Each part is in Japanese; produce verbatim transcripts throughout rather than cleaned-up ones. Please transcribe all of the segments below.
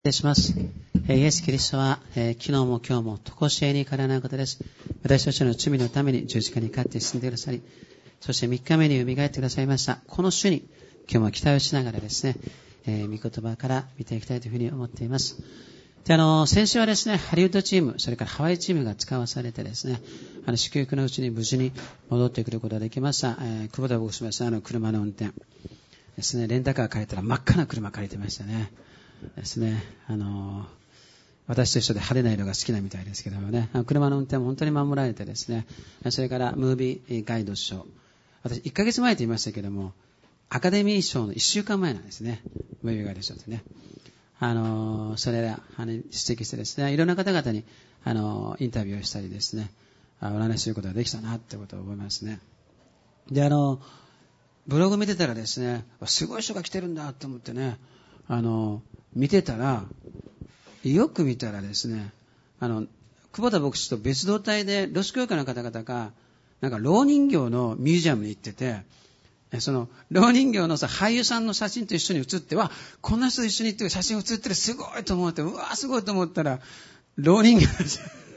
失礼します。イエス・キリストは、えー、昨日も今日も常しえに変わらないことです。私たちの罪のために十字架にかかって死んでくださり、そしてみっかめに蘇ってくださいました。この主に今日も期待をしながらですね、えー、御言葉から見ていきたいというふうに思っています。であの先週はですね、ハリウッドチーム、それからハワイチームが使わされてですね、あの祝福のうちに無事に戻ってくることができました。えー、久保田牧師はあの車の運転ですね、レンタカー借りたら真っ赤な車借りてましたね。ですね、あの私と一緒で派手な色が好きなみたいですけどもね、車の運転も本当に守られてですね、それからムービーガイド賞、私いっかげつまえと言いましたけども、アカデミー賞のいっしゅうかんまえなんですね、ムービーガイド賞ってね。あのそれらあの指摘してですね、いろんな方々にあのインタビューをしたりですね、お話しすることができたなってことを思いますね。であのブログ見てたらですね、すごい人が来てるんだと思ってね、あの見てたら、よく見たらですね、あの久保田牧師と別動隊でロス教会の方々がなんか蝋人形のミュージアムに行ってて、その蝋人形のさ俳優さんの写真と一緒に写って、わ、こんな人と一緒に行って写真写ってる、すごいと思って、うわすごいと思ったら蝋人形です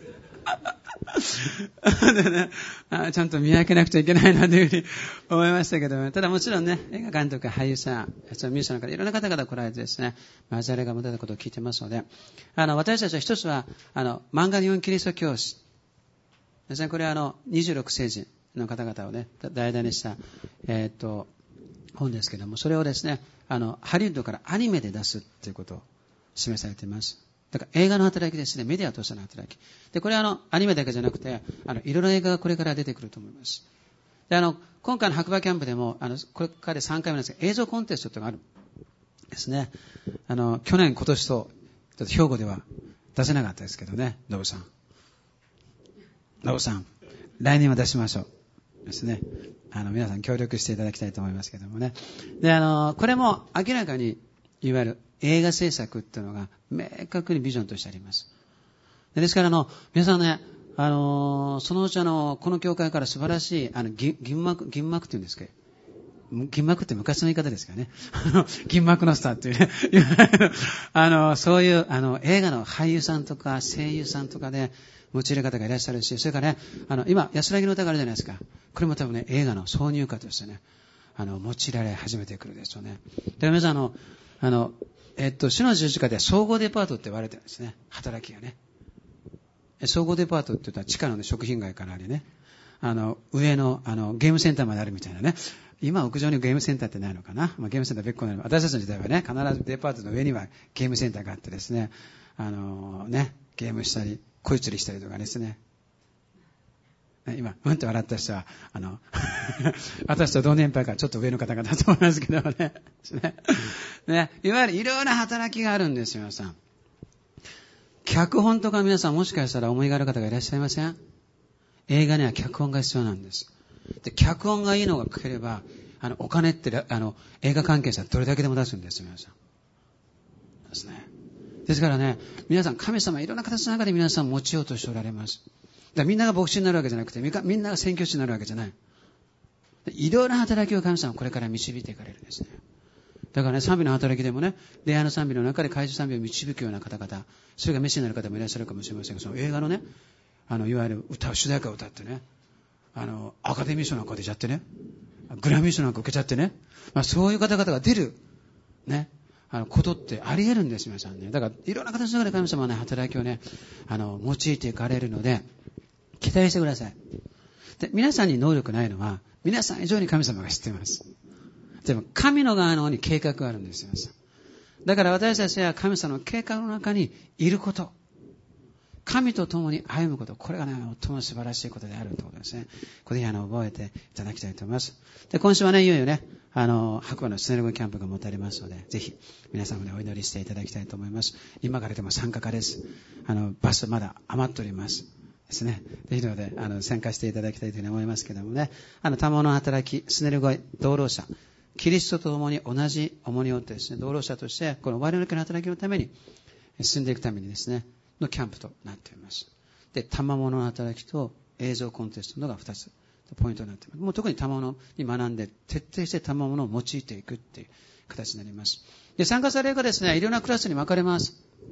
でね、あちゃんと見分けなくちゃいけないなというふうに思いましたけど、ただもちろんね、映画監督、俳優さん、そのミュージシャンの方、いろんな方々来られてですね、交わりが持たれたことを聞いてますので、あの私たちは一つはあの漫画日本キリスト教師ですね、これはあのにじゅうろく聖人の方々をね題材にした、えー、っと本ですけども、それをですね、あのハリウッドからアニメで出すということを示されています。だから映画の働きですね、メディアを通しての働きで、これはあのアニメだけじゃなくて、あのいろいろな映画がこれから出てくると思います。であの今回の白馬キャンプでもあのこれからでさんかいめなんですが、映像コンテストというのがあるんですね。あの去年今年とちょっと兵庫では出せなかったですけどね、ノブさんノブさん来年は出しましょうですね。あの皆さん協力していただきたいと思いますけどもね。であのこれも明らかにいわゆる映画制作っていうのが明確にビジョンとしてあります。ですからあの皆さんね、あのそのうちあのこの教会から素晴らしいあの銀幕銀幕っていうんですか、銀幕って昔の言い方ですからね、銀幕のスターっていうねあのそういうあの映画の俳優さんとか声優さんとかで用いる方がいらっしゃるし、それからね、あの今安らぎの歌があるじゃないですか。これも多分ね、映画の挿入歌としてね、あの用いられ始めてくるでしょうね。で皆さんあのあのえっと主の十字架では総合デパートって言われてるんですね、働きがね。総合デパートって言ったら地下の、ね、食品街からありね、あの上のあのゲームセンターまであるみたいなね。今屋上にゲームセンターってないのかな、まあ、ゲームセンター別個なの。私たちの時代はね、必ずデパートの上にはゲームセンターがあってですね、あのねゲームしたり恋釣りしたりとかですね。今うんと笑った人はあの私と同年配からちょっと上の方々だと思いますけどねね、いわゆるいろんな働きがあるんですよ。皆さん脚本とか皆さんもしかしたら思いがある方がいらっしゃいません？映画には脚本が必要なんです。で脚本がいいのが書ければ、あのお金ってあの映画関係者はどれだけでも出すんですよ。皆さんですね。ですからね、皆さん神様いろんな形の中で皆さん持ちようとしておられます。だからみんなが牧師になるわけじゃなくて、みんなが宣教師になるわけじゃない。いろいろな働きを神様はこれから導いていかれるんですね。だからね、賛美の働きでもね、恋愛の賛美の中で怪獣賛美を導くような方々、それがメッシになる方もいらっしゃるかもしれませんが、その映画のね、あのいわゆる歌う主題歌を歌ってね、あのアカデミー賞なんか出ちゃってね、グラミー賞なんか受けちゃってね、まあ、そういう方々が出るね、あのことってあり得るんです皆さんね。だからいろんな形の中で神様はね、働きをね、あの用いていかれるので期待してください。で皆さんに能力ないのは皆さん以上に神様が知っています。でも神の側の方に計画があるんですよ。だから私たちは神様の計画の中にいること、神と共に歩むこと、これがね、最も素晴らしいことであるということですね。これであの覚えていただきたいと思います。で今週はね、いよいよね、あの白馬のスネルゴキャンプが持たれますので、ぜひ皆さんもねお祈りしていただきたいと思います。今からでも参加可です。あのバスまだ余っておりますですね。ぜひのであの参加していただきたいというふうに思いますけどもね、あの賜物の働き、スネルゴイ同労者、キリストと共に同じ重荷を負ってですね、同労者としてこの我々の働きのために進んでいくためにですねのキャンプとなっています。で、賜物の働きと映像コンテストのがふたつポイントになっています。もう特に賜物に学んで徹底して賜物を用いていくっていう形になります。で、参加されるがですね、いろんなクラスに分かれます。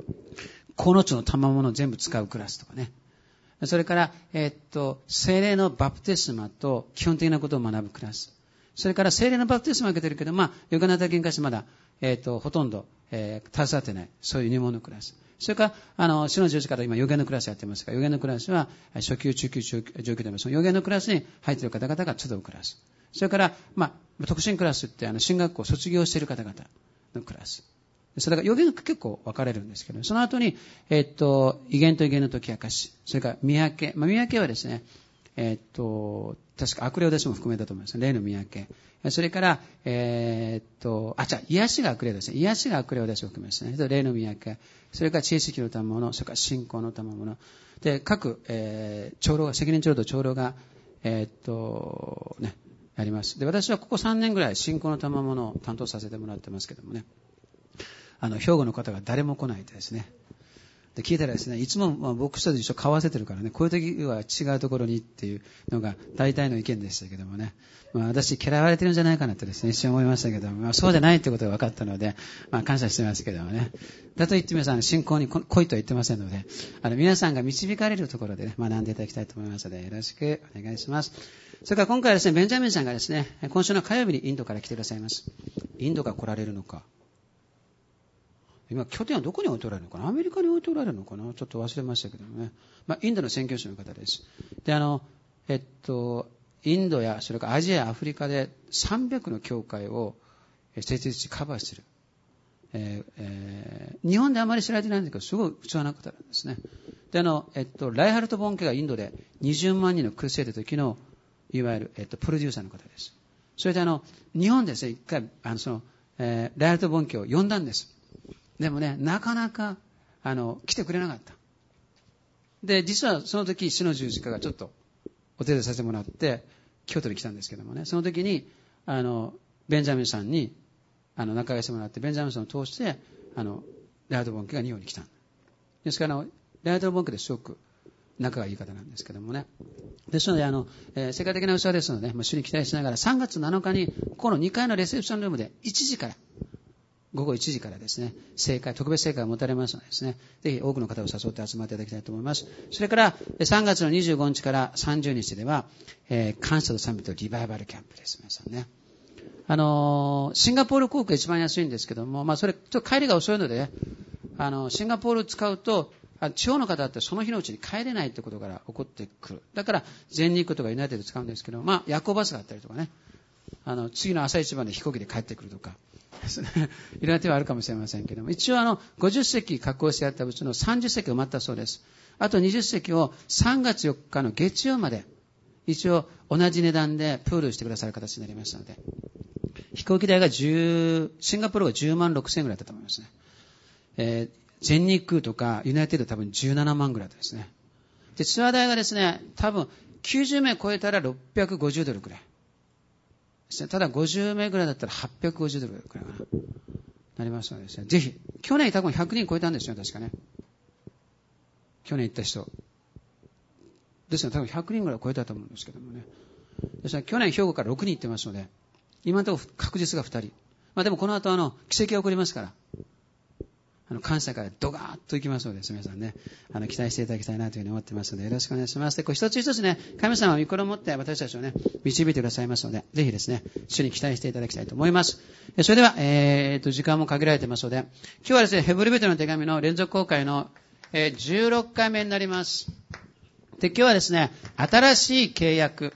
この地の賜物を全部使うクラスとかね。それから、えー、っと、聖霊のバプテスマと基本的なことを学ぶクラス。それから聖霊のバプテスマを受けてるけど、まあ、ヨガナタに関してまだ、えー、っと、ほとんど、えー、携わってない。そういう入門のクラス。それから、あの、主の十字から今、予言のクラスやってますが、予言のクラスは、初級、中級、上級でも、その予言のクラスに入っている方々が集うクラス。それから、まあ、特進クラスって、あの、進学校を卒業している方々のクラス。それから予言が結構分かれるんですけど、その後に、えっと、威厳と威厳の解き明かし、それから見分け、まあ、見分けはですね、えっと、確か悪霊ですも含めたと思います。霊の見分け。それから、えー、っと、あ、じゃあ、癒しが悪霊ですね。癒しが悪霊を出しを含めますね。霊の見分け。それから知恵識の賜物、それから信仰の賜物。で、各、えー、長老が、責任長老と長老が、えー、っと、ね、やります。で、私はここさんねんぐらい信仰の賜物を担当させてもらってますけどもね。あの、兵庫の方が誰も来ないでですね。で、聞いたらですね、いつも、まあ、僕と一緒買わせてるからね、こういう時は違うところにっていうのが大体の意見でしたけどもね。まあ、私嫌われてるんじゃないかなってですね、一瞬思いましたけども、まあ、そうじゃないってことが分かったので、まあ、感謝してますけどもね。だと言って皆さん、信仰に来いとは言ってませんので、あの、皆さんが導かれるところでね、学んでいただきたいと思いますので、よろしくお願いします。それから今回はですね、ベンジャミンさんがですね、今週の火曜日にインドから来てくださいます。インドが来られるのか。今、拠点はどこに置いておられるのかな、アメリカに置いておられるのかな、ちょっと忘れましたけどもね。まあ、インドの宣教師の方です。で、あの、えっと、インドや、それからアジアやアフリカでさんびゃくの教会を設立しカバーしている。えーえー、日本であまり知られてないんだけど、すごい器な方なんですね。で、あの、えっと、ライハルト・ボンケがインドでにじゅうまんにんのクルセイド時の、いわゆる、えっと、プロデューサーの方です。それであの、日本でですね、一回、あの、その、えー、ライハルト・ボンケを呼んだんです。でもね、なかなか、あの、来てくれなかった。で、実はその時、主の十字架がちょっとお手伝いさせてもらって、京都に来たんですけどもね、その時に、あの、ベンジャミンさんに、あの、仲良してもらって、ベンジャミンさんを通して、あの、ライハルト・ボンケが日本に来た。ですから、あの、ライハルト・ボンケですごく仲がいい方なんですけどもね。ですので、あの、えー、世界的な器ですので、まあ、主に期待しながら、さんがつなのかに、ここのにかいのレセプションルームでいちじから、午後いちじからですね、聖会、特別聖会が持たれますのでですね、ぜひ多くの方を誘って集まっていただきたいと思います。それから、さんがつのにじゅうごにちからさんじゅうにちでは、えー、感謝と賛美とリバイバルキャンプです。皆さんね。あのー、シンガポール航空が一番安いんですけども、まあ、それ、ちょっと帰りが遅いので、ね、あの、シンガポール使うと、地方の方ってその日のうちに帰れないってことから起こってくる。だから、全日空とかユナイテッド使うんですけど、まあ、夜行バスがあったりとかね、あの、次の朝一番で飛行機で帰ってくるとか、いろんな手はあるかもしれませんけども、一応あの、ごじゅっせき確保してあったうちのさんじゅっせき埋まったそうです。あとにじゅっせきをさんがつよっかの月曜まで、一応同じ値段でプールしてくださる形になりましたので、飛行機代がじゅう、シンガポールがじゅうまんろくせんえんぐらいだったと思いますね。えー、全日空とかユナイテッド多分じゅうななまんぐらいだったですね。で、ツアー代がですね、多分きゅうじゅうめい超えたらろっぴゃくごじゅうドルくらい。ただごじゅうめいぐらいだったらはっぴゃくごじゅうドルくらいかな。なりますのでですね。ぜひ、去年多分ひゃくにん超えたんですよ、確かね。去年行った人。ですので、多分ひゃくにんぐらい超えたと思うんですけどもね。ですね、去年兵庫からろくにん行ってますので、今のところ確実がふたり。まあでもこの後あの、奇跡が起こりますから。あの、関西からドガーッと行きますので、皆さんね、あの、期待していただきたいなというふうに思ってますので、よろしくお願いします。で、こう一つ一つね、神様は御心を持って私たちをね、導いてくださいますので、ぜひですね、主に期待していただきたいと思います。それでは、えーと、時間も限られてますので、今日はですね、ヘブル人の手紙の連続公開の、えー、じゅうろっかいめになります。で、今日はですね、新しい契約。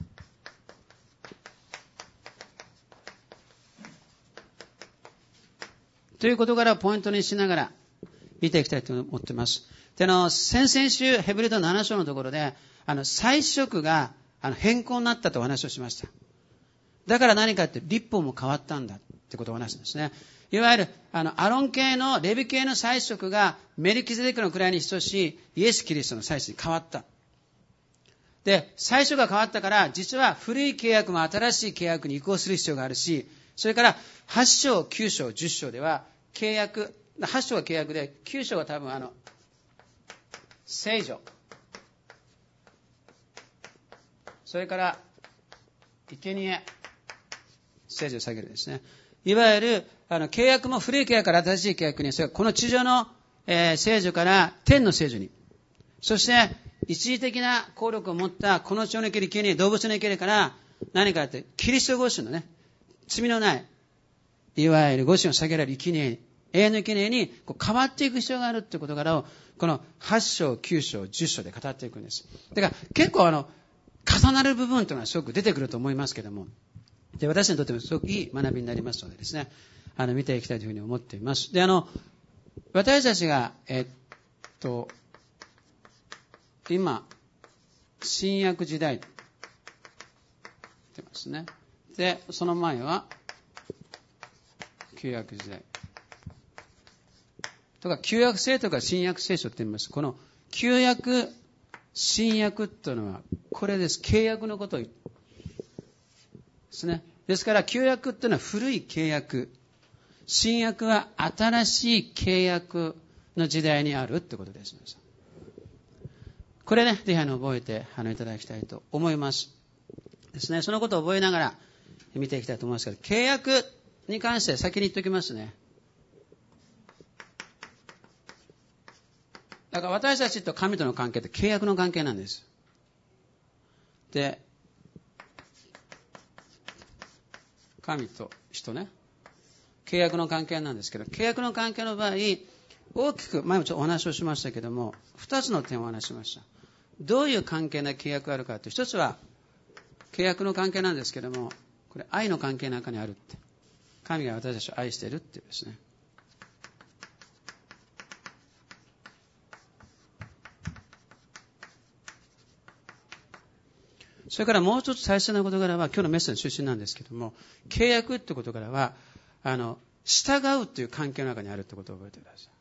ということからポイントにしながら見ていきたいと思っています。で、あの、先々週、ヘブル人なな章のところで、あの、祭司職があの変更になったとお話をしました。だから何かって、立法も変わったんだってことを話したんですね。いわゆる、あの、アロン系の、レビ系の祭司職がメルキゼデクの位に等しいイエス・キリストの祭司に変わった。で、祭司が変わったから、実は古い契約も新しい契約に移行する必要があるし、それからはち章、きゅう章、じゅっ章では契約、はち章は契約で、きゅう章は多分あの、聖女。それから、生贄。聖女を下げるですね。いわゆる、あの、契約も古い契約から新しい契約に、それこの地上の、 えー、聖女から天の聖女に、そして一時的な効力を持ったこの地上の生きる生贄、動物の生贄から何かって、キリストご神のね、罪のない、いわゆるご神を下げられる生贄、永遠の生贄にこう変わっていく必要があるという事柄を、このはち章、きゅう章、じゅっ章で語っていくんです。だから結構あの、重なる部分というのはすごく出てくると思いますけども、で私にとってもすごくいい学びになりますのでですね、あの見ていきたいというふうに思っています。で、あの私たちがえっと今新約時代って言ってますね。で、その前は旧約時代とか旧約聖とか新約聖書って言います。この旧約新約というのはこれです。契約のことを言ってですね。ですから旧約というのは古い契約、新約は新しい契約の時代にあるということです。これね、ぜひあの覚えてあのいただきたいと思いますですね。そのことを覚えながら見ていきたいと思いますけど、契約に関して先に言っておきますね。だから私たちと神との関係って契約の関係なんです。で、神と人ね、契約の関係なんですけど、契約の関係の場合、大きく前もちょっとお話をしましたけども、二つの点をお話ししました。どういう関係な契約があるかという、一つは契約の関係なんですけども、これ愛の関係の中にあるって、神が私たちを愛しているっていうですね。それからもう一つ大切な事柄は、今日のメッセージの中心なんですけども、契約って事柄は、あの、従うという関係の中にあるってことを覚えてください。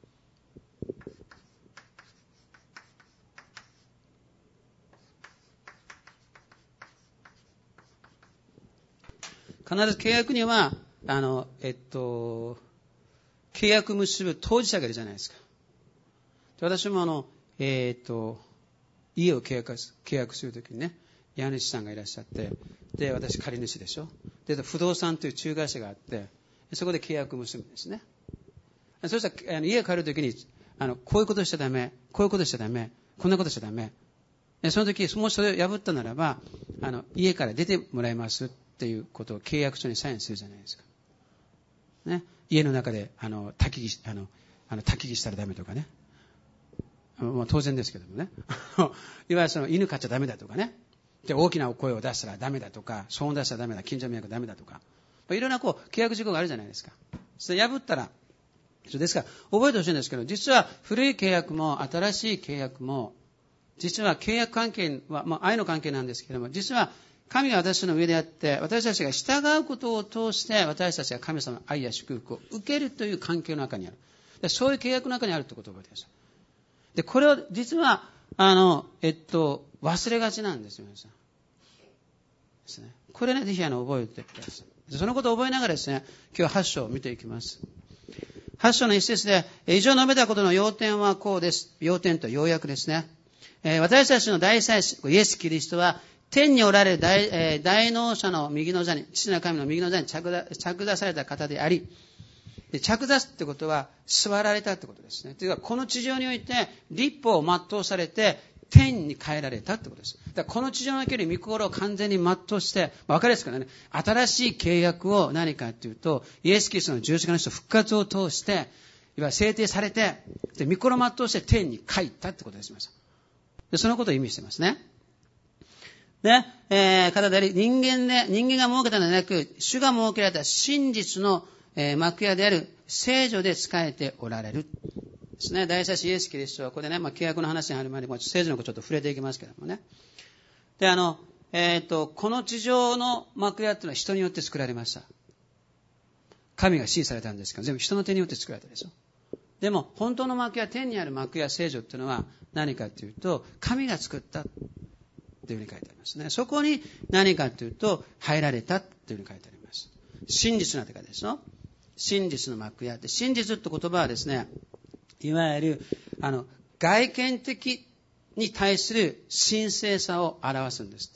必ず契約には、あの、えっと、契約結ぶ当事者がいるじゃないですか。私もあの、えっと、家を契約、契約するときにね、家主さんがいらっしゃって、で、私借り主でしょ。で、不動産という仲介者があって、そこで契約を結ぶんですね。そしたら、あの家を借りるときに、あの、こういうことしちゃダメ、こういうことしちゃダメ、こんなことしちゃダメ。その時、もしそれを破ったならば、あの、家から出てもらいますっていうことを契約書にサインするじゃないですか。ね。家の中で、あの、焚き火、あの、あの、焚き火したらダメとかね。もう当然ですけどもね。いわゆるその犬飼っちゃダメだとかね。で、大きな声を出したらダメだとか、騒音出したらダメだ、近所迷惑ダメだとか。いろんなこう、契約事項があるじゃないですか。それ破ったら、ですから、覚えてほしいんですけど、実は古い契約も新しい契約も、実は契約関係は、まあ、愛の関係なんですけども、実は神が私の上であって、私たちが従うことを通して、私たちが神様の愛や祝福を受けるという関係の中にある。でそういう契約の中にあるということを覚えてください。で、これを実は、あの、えっと、忘れがちなんですよ、皆さん。ですね。これね、ぜひあの、覚えてください。そのことを覚えながらですね、今日ははち章を見ていきます。はち章の一節で、以上述べたことの要点はこうです。要点と要約ですね。えー、私たちの大祭司、イエス・キリストは、天におられる 大,、えー、大能者の右の座に、父なる神の右の座に着座、着座された方であり、で着座ってことは座られたってことですね。というか、この地上において律法を全うされて天に帰られたってことです。だからこの地上における御心を完全に全うして、まあ、分かりやすくからね、新しい契約を何かというと、イエス・キリストの十字架の死と復活を通して、いわゆる制定されて、で御心を全うして天に帰ったってことです。でそのことを意味してますね。で、えー、方であり、人間で、人間が設けたのではなく、主が設けられた真実の、えー、幕屋である聖女で仕えておられる。ですね。大祭司イエス・キリストは、ここでね、まあ、契約の話に入る前に、もう聖女のことちょっと触れていきますけどもね。で、あの、えっと、この地上の幕屋っていうのは人によって作られました。神が指示されたんですけど、全部人の手によって作られたでしょ。でも、本当の幕屋、天にある幕屋聖女っていうのは何かというと、神が作ったというふうに書いてありますね。そこに何かというと、入られたというふうに書いてあります。真実なって書いてあるでしょ。真実の幕屋って、真実って言葉はですね、いわゆる、あの、外見的に対する神聖さを表すんですって。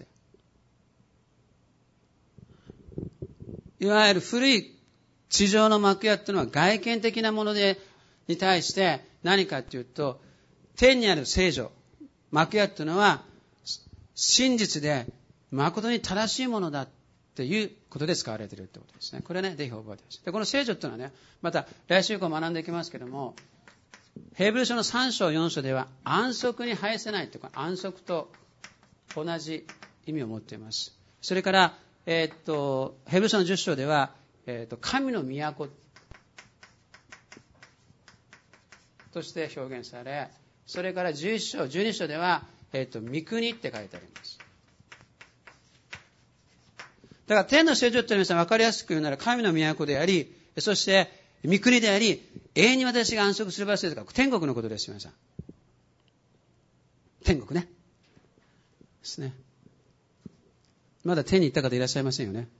いわゆる古い地上の幕屋っていうのは外見的なもので、に対して、 何かというと、天にある聖女、幕屋というのは、真実で誠に正しいものだっていうことで使われているということですね。これね、ぜひ覚えてください。で、この聖女というのはね、また来週以降学んでいきますけども、ヘブル書のさん章よん章では安息に配せないというか、安息と同じ意味を持っています。それから、えー、っとヘブル書のじゅっ章では、えー、っと神の都として表現され、それからじゅういち章、じゅうに章では、えー、っと御国って書いてあります。だから天の聖女って皆さん分かりやすく言うなら神の都であり、そして御国であり、永遠に私が安息する場所ですから、天国のことです、皆さん。天国ね。ですね。まだ天に行った方いらっしゃいませんよね。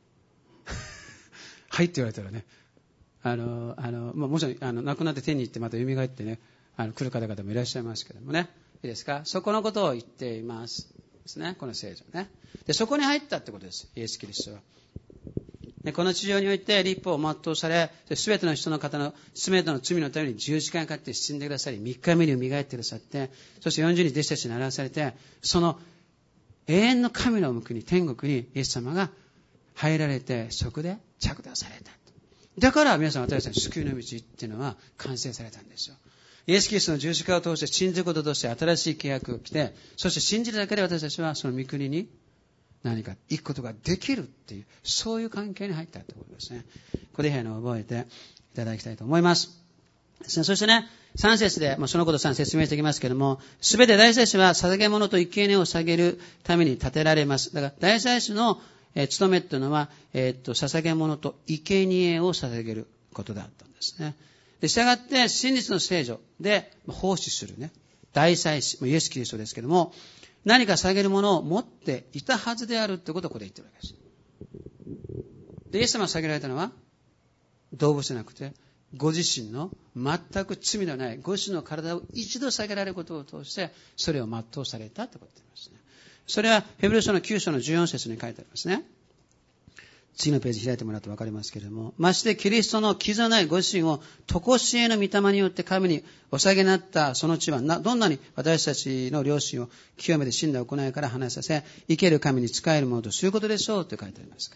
はいって言われたらね。あの、あの、まあ、もちろん、あの、亡くなって天に行ってまた蘇ってね、あの、来る方々もいらっしゃいますけどもね。いいですか？そこのことを言っています。ですね。この聖女ね。で、そこに入ったってことです。イエス・キリストは。でこの地上において立法を全うされ、すべての人の方のすべての罪のために十字架にかかって死んでくださり、三日目に蘇ってくださって、そしてよんじゅうに弟子たちに習わされて、その永遠の神の国、天国にイエス様が入られて、そこで着座された。だから皆さん、私たちの救いの道っていうのは完成されたんですよ。イエス・キリストの十字架を通して信じることとして新しい契約が来て、そして信じるだけで私たちはその御国に何か行くことができるっていう、そういう関係に入ったということですね。これを覚えていただきたいと思います。そしてね、さん節で、まあ、そのことさん説明していきますけれども、すべて大祭司は捧げ物と生贄を捧げるために立てられます。だから大祭司の、えー、務めというのは、えー、っと捧げ物と生贄を捧げることだったんですね。で、従って真実の聖女で奉仕するね、大祭司、イエス・キリストですけれども、何か捧げるものを持っていたはずであるということをここで言っているわけです。で、イエス様が捧げられたのは動物じゃなくて、ご自身の全く罪のないご自身の体を一度捧げられることを通してそれを全うされたということですね。それはヘブル書のきゅう章のじゅうよん節に書いてありますね。次のページ開いてもらうと分かりますけれども、ましてキリストの傷のないご自身を常しえの御霊によって神にお捧げになったその地はなどんなに私たちの良心を清めて死んだ行いから離させ、生ける神に仕えるものとすることでしょうと書いてありますから。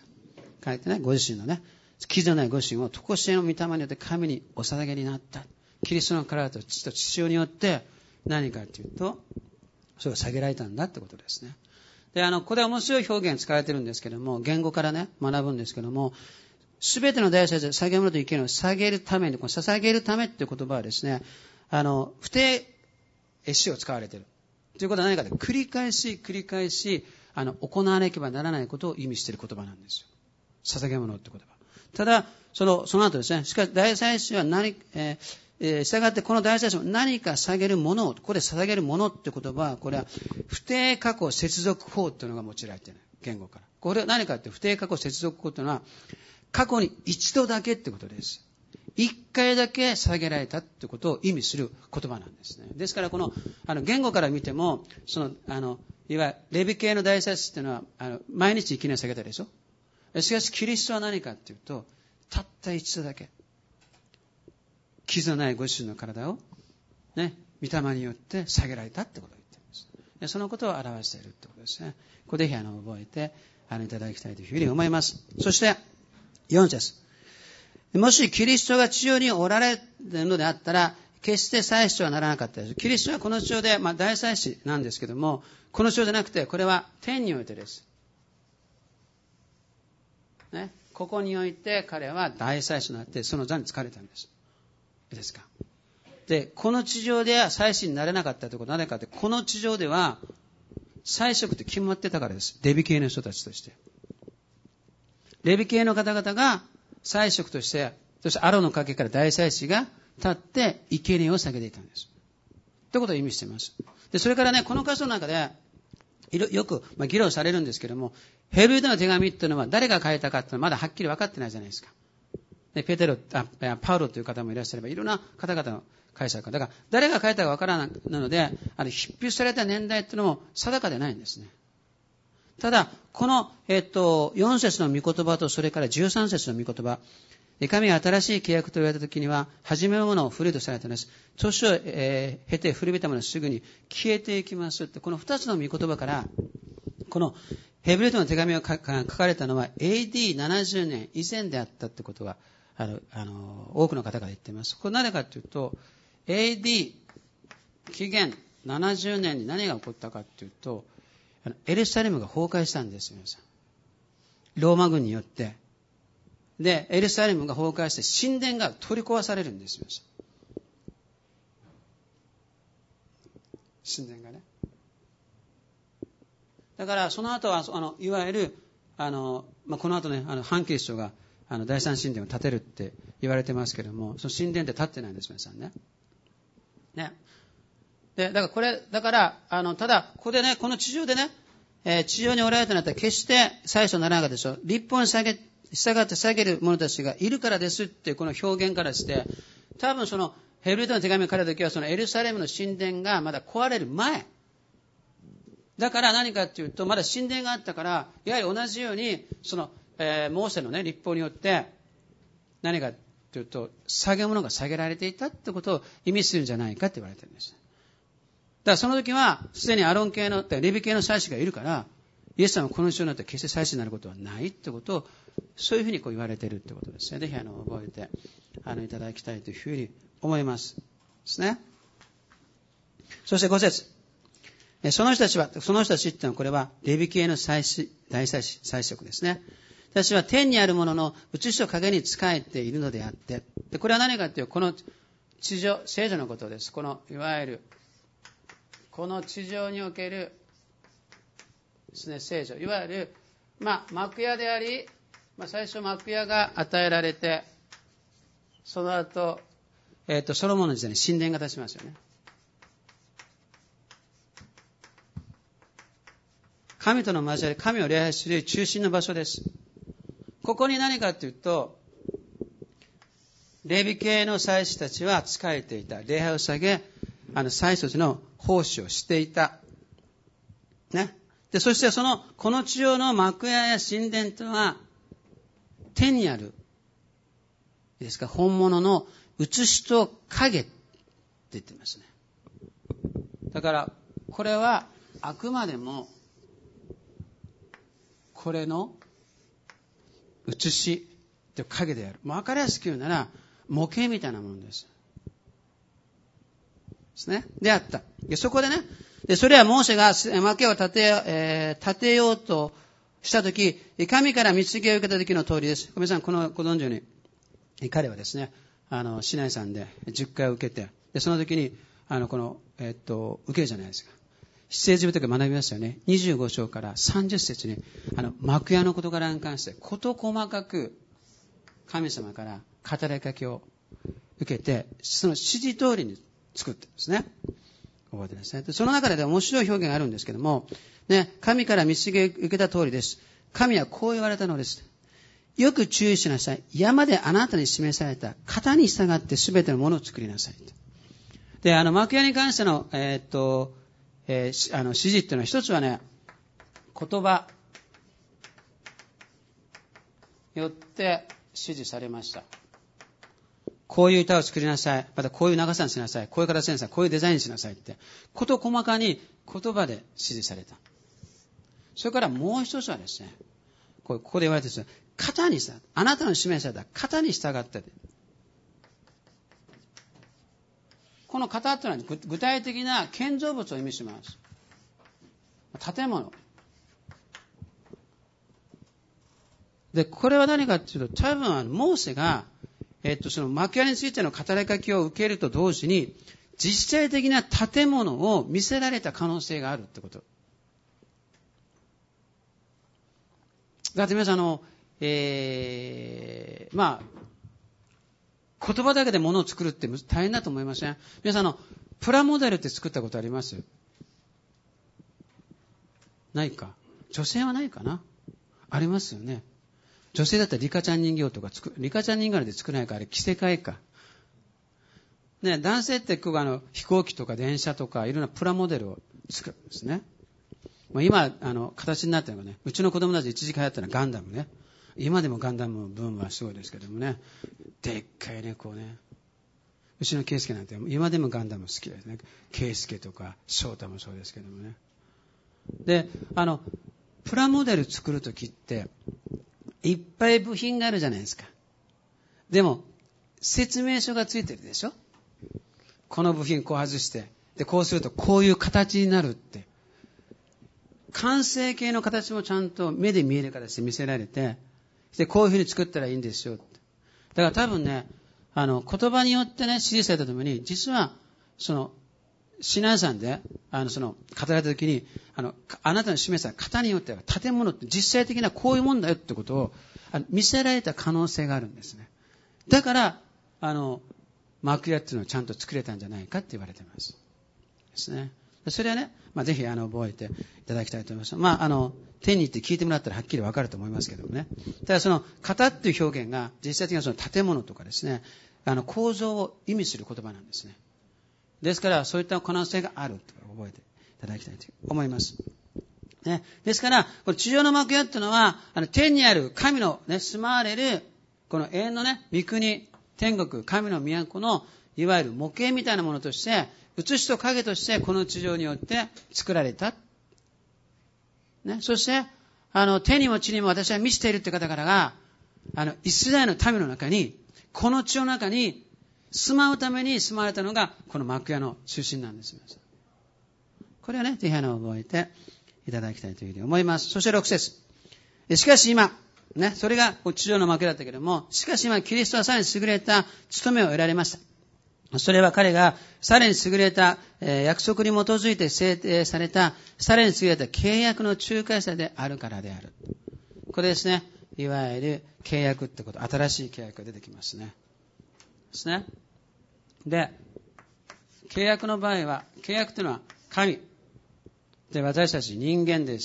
書いてね、ご自身のね、傷のないご自身を常しえの御霊によって神にお捧げになった。キリストの体と血と血潮によって何かというと、それを下げられたんだってことですね。で、あの、これは面白い表現使われているんですけども、言語からね、学ぶんですけども、すべての大祭司は捧げ物と生贄を捧げるために、この捧げるためっていう言葉はですね、あの、不定詞を使われている。ということは何かで、繰り返し繰り返し、あの、行わなければならないことを意味している言葉なんですよ。捧げ物って言葉。ただ、その、その後ですね、しかし大祭司は何、えーえー、従ってこの大祭司も何か捧げるものを、ここで捧げるものって言葉は、これは不定過去接続法というのが用いられている。言語から。これは何かって不定過去接続法というのは、過去に一度だけってことです。一回だけ捧げられたってことを意味する言葉なんですね。ですからこの、あの、言語から見ても、その、あの、いわゆるレビ系の大祭司っていうのは、あの、毎日生贄を捧げたでしょ。しかしキリストは何かっていうと、たった一度だけ。傷のないご自身の体を、ね、御霊によって下げられたってことを言っています。そのことを表しているってことですね。ここであの覚えてあのいただきたいというふうに思います。そして、よん節。もしキリストが地上におられるのであったら、決して祭司とはならなかったです。キリストはこの地上で、まあ、大祭司なんですけども、この地上じゃなくて、これは天においてです。ね、ここにおいて彼は大祭司になって、その座に就かれたんです。ですか。で、この地上では祭司になれなかったということは何かって、この地上では祭職って決まってたからです。レビ系の人たちとして。レビ系の方々が祭職として、そしてアロンの陰から大祭司が立って生贄を捧げていたんです。ということを意味しています。で、それからね、この箇所の中でよくまあ議論されるんですけども、ヘブルでの手紙っていうのは誰が書いたかっていうのはまだはっきり分かってないじゃないですか。でペテロあ、パウロという方もいらっしゃれば、いろんな方々の解釈だから、誰が書いたかわからないので、あの筆筆された年代っていうのも定かでないんですね。ただ、この、えっと、よん節の御言葉と、それからじゅうさん節の御言葉、 神が新しい契約と言われたときには、初めのものを古いとされています。年を、えー、経て古びたものはすぐに消えていきますって、この二つの御言葉から、このヘブル人の手紙が書かれたのは エーディーななじゅう 年以前であったってことが、あの、あの、多くの方が言っています。これなぜかというと、エーディー、紀元ななじゅうねんに何が起こったかというと、エルサレムが崩壊したんですよ、皆さん。ローマ軍によって。で、エルサレムが崩壊して神殿が取り壊されるんですよ。神殿がね。だからその後は、あの、いわゆる、あの、まあ、この後ね、あの、ハンキリストが、あの、第三神殿を建てるって言われてますけども、その神殿って建ってないんです、皆さんね。ね。で、だからこれ、だから、あの、ただ、ここでね、この地上でね、えー、地上におられたのだったら決して最初ならなかったでしょう。立法に下げ、従って下げる者たちがいるからですっていうこの表現からして、多分そのヘブル人の手紙を書いたときはそのエルサレムの神殿がまだ壊れる前。だから何かっていうと、まだ神殿があったから、やはり同じように、その、えー、モーセのね、立法によって、何かっていうと、下げ物が下げられていたってことを意味するんじゃないかって言われてるんです。だからその時は、すでにアロン系の、レビ系の祭司がいるから、イエス様はこの人になって決して祭司になることはないってことを、そういうふうにこう言われているってことですね。ぜひあの覚えてあのいただきたいというふうに思います。ですね。そしてご節。その人たちは、その人たちっていうのはこれはレビ系の祭司、大祭司、祭職ですね。私は天にあるものの写しと影に仕えているのであって、でこれは何かというと、この地上、聖女のことです。このいわゆるこの地上におけるですね、聖女。いわゆる、まあ、幕屋であり、まあ、最初幕屋が与えられて、その後、えっと、ソロモンの時代に神殿が立ちますよね。神との交わり、神を礼拝する中心の場所です。ここに何かというと、レビ系の祭司たちは仕えていた。礼拝を下げ、あの、祭司の奉仕をしていた。ね。で、そしてその、この地上の幕屋や神殿とは、天にある、いいですか、本物の写しと影って言ってますね。だから、これは、あくまでも、これの、写しと影である。もう分かりやすく言うなら、模型みたいなものです。ですね。であった。でそこでね、でそれはモーセが幕屋を建て、えー、建てようとしたとき、神から蜜げを受けたときの通りです。皆さん、このご存知のように、彼はですね、あの、シナイ山でじゅっかいを受けて、で、その時に、あの、この、えー、っと、受けるじゃないですか。出エジプト記学びましたよね。にじゅうご章からさんじゅっ節に、あの、幕屋の事柄に関して、事細かく、神様から語りかけを受けて、その指示通りに作ってるんですね。覚えてですね。その中で面白い表現があるんですけども、ね、神から蜜げを受けた通りです。神はこう言われたのです。よく注意しなさい。山であなたに示された型に従って全てのものを作りなさい。で、あの、幕屋に関しての、えー、っと、えー、あの、指示っていうのは一つはね、言葉、よって指示されました。こういう歌を作りなさい。またこういう長さにしなさい。こういう形にしなさい。こういうデザインにしなさいって。こと細かに言葉で指示された。それからもう一つはですね、ここで言われてるんですよ。型にした。あなたの示された型に従って。この型というのは具体的な建造物を意味します。建物。で、これは何かというと、多分モーセが、えっと、その幕屋についての語りかけを受けると同時に、実際的な建物を見せられた可能性があるってこと。だって皆さん、あの、えー、まあ、言葉だけで物を作るって大変だと思いません？皆さん、あの、プラモデルって作ったことあります？ないか。女性はないかな？ありますよね。女性だったらリカちゃん人形とか作、リカちゃん人形で作らないか、あれ着せ替えか。ね、男性ってあの飛行機とか電車とかいろんなプラモデルを作るんですね。まあ、今、あの、形になってるのがね、うちの子供たち一時期流行ったのはガンダムね。 今でもガンダムブームはすごいですけどもね。でっかいね、こうね。うちの圭介なんて今でもガンダム好きですね。圭介とか翔太もそうですけどもね。で、あの、プラモデル作るときって、いっぱい部品があるじゃないですか。でも、説明書がついてるでしょ？この部品こう外して、で、こうするとこういう形になるって。完成形の形もちゃんと目で見える形で見せられて、で、こういうふうに作ったらいいんですよって。だから多分ね、あの、言葉によってね、指示されたともに、実は、その、指南さんで、あの、その、語られたときに、あの、あなたの示した型によっては、建物って実際的なこういうもんだよってことを、あの見せられた可能性があるんですね。だから、あの、幕屋っていうのをちゃんと作れたんじゃないかって言われています。ですね。それはね、まあ、ぜひ、あの、覚えていただきたいと思います。まあ、あの、天に行って聞いてもらったらはっきりわかると思いますけどもね。ただ、その、型っていう表現が、実際的なその建物とかですね、あの、構造を意味する言葉なんですね。ですから、そういった可能性があると覚えていただきたいと思います。ね。ですから、この地上の幕屋っていうのは、あの、天にある神のね、住まわれる、この永遠のね、御国、天国、神の都の、いわゆる模型みたいなものとして、写しと影としてこの地上によって作られた。ね。そして、あの、天にも地にも私は満ちているって方からが、あの、イスラエルの民の中に、この地の中に住まうために住まわれたのが、この幕屋の中心なんです。これをね、ぜひあの、覚えていただきたいというふうに思います。そしてろく節。しかし今、ね、それが地上の幕屋だったけども、しかし今、キリストはさらに優れた務めを得られました。それは彼がさらに優れた、えー、約束に基づいて制定された、さらに優れた契約の仲介者であるからである。これですね。いわゆる契約ってこと、新しい契約が出てきますね。ですね。で、契約の場合は、契約というのは神。で、私たち人間です。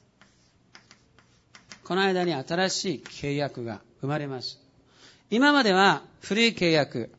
この間に新しい契約が生まれます。今までは古い契約。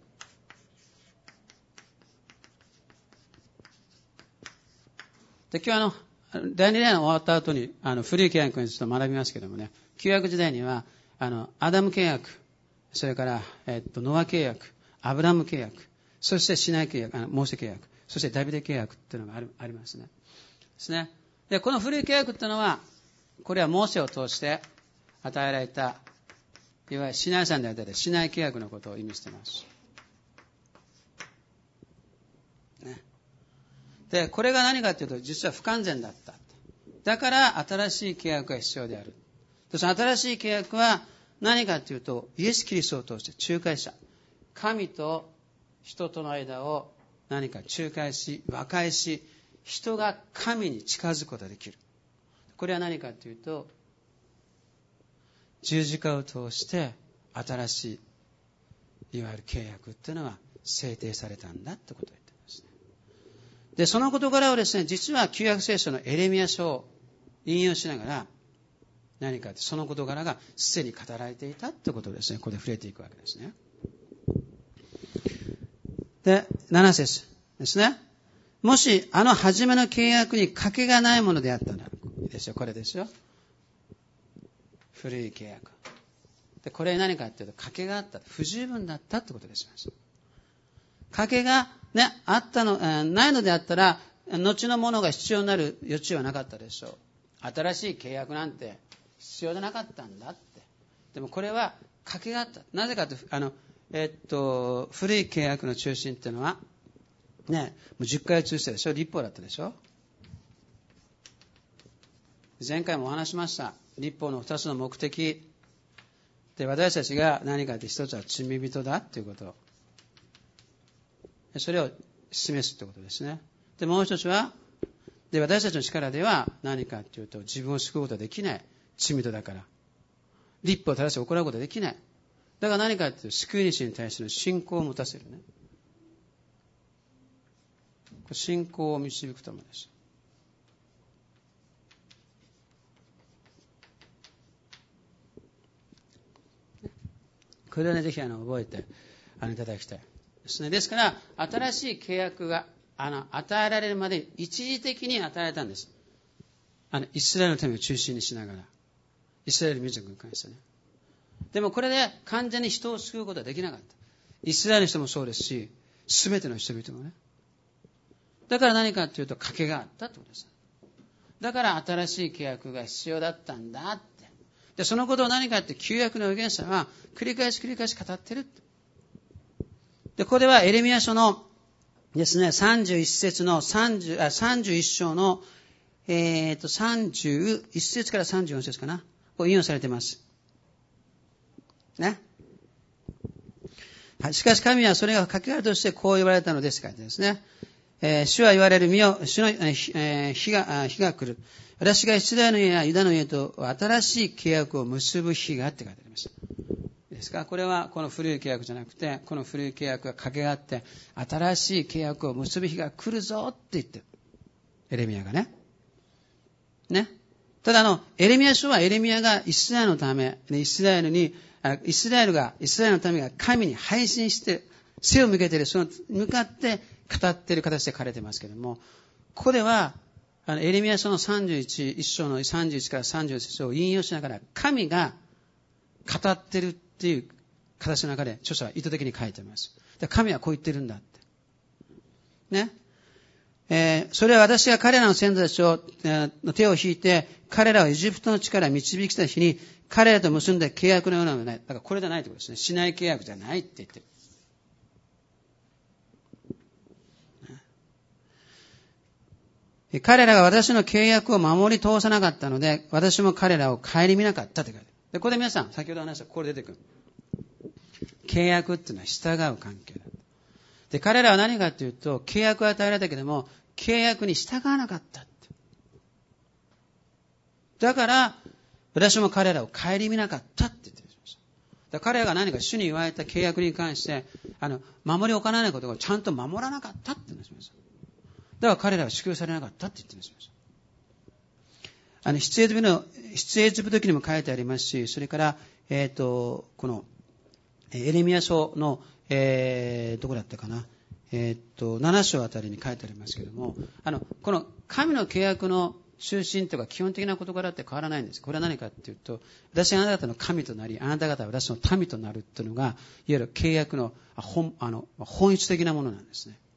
で、今日あの、第二例の終わった後に、あの、古い契約について学びますけどもね、旧約時代には、あの、アダム契約、それから、えっと、ノア契約、アブラム契約、そしてシナイ契約、あの、モーセ契約、そしてダビデ契約っていうのがある、ありますね。ですね。で、この古い契約っていうのは、これはモーセを通して与えられた、いわゆるシナイ山で与えたシナイ契約のことを意味しています。ね。で、これが何かというと、実は不完全だった。だから、新しい契約が必要である。その新しい契約は何かというと、イエス・キリストを通して仲介者。神と人との間を何か仲介し、和解し、人が神に近づくことができる。これは何かというと、十字架を通して新しい、いわゆる契約っていうのが制定されたんだってことを言っていますね。で、その事柄をですね、実は旧約聖書のエレミヤ書を引用しながら、何かその事柄がすでに語られていたってことをですね、ここで触れていくわけですね。で、なな節ですね。もし、あの初めの契約に賭けがないものであったなら、いいですよ、これですよ。古い契約。で、これ何かっていうと、賭けがあった。不十分だったってことです。賭けがね、あったの、えー、ないのであったら、後のものが必要になる余地はなかったでしょう。新しい契約なんて必要じゃなかったんだって。でもこれは賭けがあった。なぜかというと、あの、えー、っと、古い契約の中心っていうのは、ね、もうじゅっかい通してでしょ。律法だったでしょ。前回もお話しました。律法の二つの目的で、私たちが何かって一つは罪人だっていうこと。それを示すってことですね。で、もう一つは、で、私たちの力では何かっていうと、自分を救うことはできない。罪人だから。律法を正しく行うことはできない。だから何かっていうと、救い主に対しての信仰を持たせるね。信仰を導くためです。これをね、ぜひあの覚えてあのいただきたいですね。ですから、新しい契約があの与えられるまでに一時的に与えられたんです。あのイスラエルの民を中心にしながら。 イスラエル民族に関してね。でもこれで完全に人を救うことはできなかった。イスラエルの人もそうですし、すべての人々もね。だから何かというと賭けがあったってことです。だから新しい契約が必要だったんだって。で、そのことを何かって旧約の預言者は繰り返し繰り返し語ってるって。で、これはエレミヤ書のですね、さんじゅういち節の30あさんじゅういっ章のえっとさんじゅういち節からさんじゅうよん節かな。こう引用されています。ね。はい。しかし神はそれがかけがえとしてこう言われたのですからですね。えー、主は言われる身を、主の、えー、日が、日が来る。私がイスラエルの家やユダの家と新しい契約を結ぶ日がって書いてあります。ですか？これはこの古い契約じゃなくて、この古い契約がかけがあって、新しい契約を結ぶ日が来るぞって言ってる。エレミヤがね。ね。ただあの、エレミヤ書はエレミヤがイスラエルのため、イスラエルに、イスラエルが、イスラエルのためが神に配信して、背を向けている、その向かって語っている形で書かれていますけれども、ここでは、あのエレミヤ書のさんじゅういち、一章のさんじゅういちからさんじゅう節を引用しながら、神が語っているっていう形の中で、著者は意図的に書いています。で、神はこう言ってるんだって。ね。えー、それは私が彼らの先祖たちを、えー、の手を引いて、彼らをエジプトの地から導き出した日に、彼らと結んだ契約のようなのはない。だからこれじゃないということですね。しない契約じゃないって言ってる。彼らが私の契約を守り通さなかったので、私も彼らを顧みなかったと書いてある。で、ここで皆さん、先ほど話したこれ出てくる。契約っていうのは従う関係だ。で、彼らは何かというと、契約を与えられたけども、契約に従わなかったって。だから、私も彼らを顧みなかったって言ってるんです。だから彼らが何か主に言われた契約に関して、あの、守りおかないことをちゃんと守らなかったって言うんです。だから彼らは祝福されなかったって言ってるんです。あの、出エジプトの、出エジプト記にも書いてありますし、それから、えっと、この、エレミヤ書の、えー、どこだったかな。えっと、なな章あたりに書いてありますけれども、あの、この神の契約の中心というか基本的な事柄って変わらないんです。これは何かというと、私があなた方の神となり、あなた方は私の民となるというのが、いわゆる契約の本、あの、本質的なものなんですね。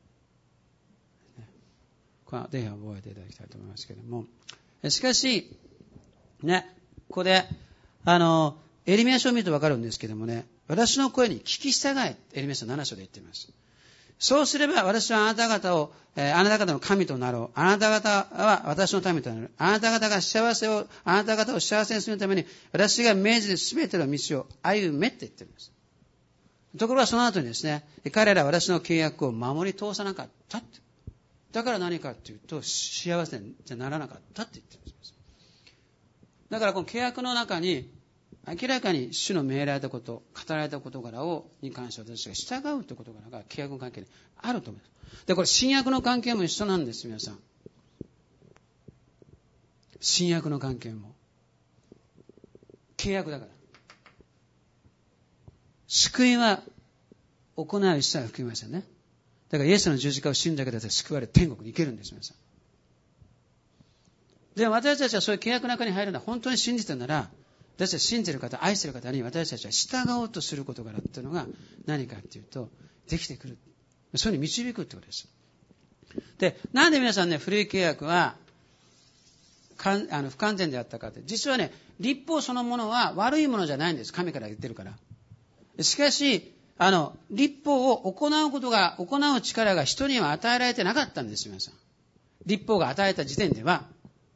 これはぜひ覚えていただきたいと思いますけれども。しかし、ね、ここで、あの、エレミヤ書を見るとわかるんですけどもね、私の声に聞き従え、エレミヤ書なな章で言っています。そうすれば私はあなた方を、えー、あなた方の神となろう。あなた方は私の民となる。あなた方が幸せを、あなた方を幸せにするために、私が命じるすべての道を歩めって言ってるんです。ところがその後にですね、彼らは私の契約を守り通さなかったって。だから何かというと、幸せにならなかったって言ってるんです。だからこの契約の中に、明らかに主の命られたこと、語られた事柄をに関して私が従うという事柄が契約の関係にあると思います。で、これ新約の関係も一緒なんです、皆さん。新約の関係も。契約だから。救いは行う一切は含みませんね。だからイエスの十字架を信じただけで救われ天国に行けるんです、皆さん。でも私たちはそういう契約の中に入るのは本当に信じてるなら、私たち信じる方、愛している方に私たちは従おうとする事柄っていうのが何かっていうと、できてくる。そういうふうに導くってことです。で、なんで皆さんね、古い契約はかんあの不完全であったかって、実はね、律法そのものは悪いものじゃないんです。神から言ってるから。しかし、あの、律法を行うことが、行う力が人には与えられてなかったんです、皆さん。律法が与えた時点では。